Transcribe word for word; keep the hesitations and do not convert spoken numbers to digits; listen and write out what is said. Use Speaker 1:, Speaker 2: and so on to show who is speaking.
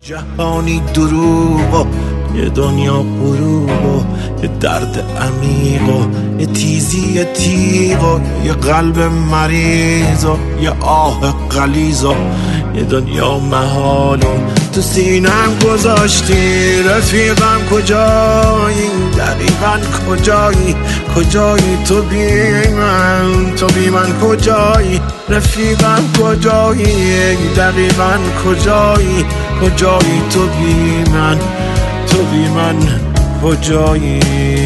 Speaker 1: جهانی دروغ و یه دنیا غروب و یه درد عمیق و یه تیزی تیغ و یه قلب مریض و یه آه غلیظ و یه دنیا محال و تو سینم گذاشتی. رفیقم کجایی؟ دقیقا کجایی؟ کجایی تو بی من؟ تو بی من کجایی؟ رفیقم کجایی؟ دقیقا کجایی؟ کجایی تو بی من؟ تو بی من کجایی؟